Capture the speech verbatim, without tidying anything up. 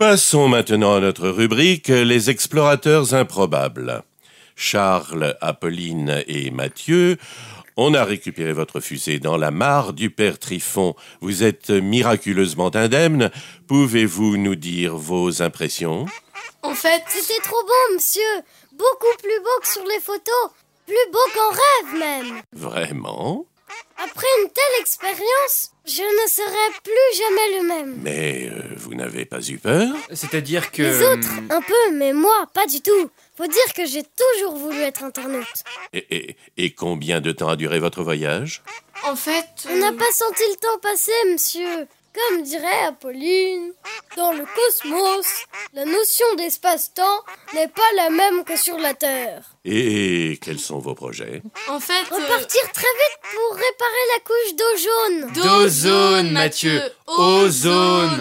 Passons maintenant à notre rubrique « Les explorateurs improbables ». Charles, Apolline et Mathieu, on a récupéré votre fusée dans la mare du père Tryphon. Vous êtes miraculeusement indemne. Pouvez-vous nous dire vos impressions ? En fait, c'était trop beau, monsieur. Beaucoup plus beau que sur les photos. Plus beau qu'en rêve, même. Vraiment ? Après une telle expérience, je ne serai plus jamais le même. Mais euh, vous n'avez pas eu peur ? C'est-à-dire que... Les autres, un peu, mais moi, pas du tout. Faut dire que j'ai toujours voulu être internaute. Et, et, et combien de temps a duré votre voyage ? En fait... On n'a pas senti le temps passer, monsieur. Comme dirait Apolline, dans le cosmos, la notion d'espace-temps n'est pas la même que sur la Terre. Et, et quels sont vos projets ? En fait... Repartir très vite pour réparer la couche d'eau jaune. D'ozone, Mathieu. Ozone.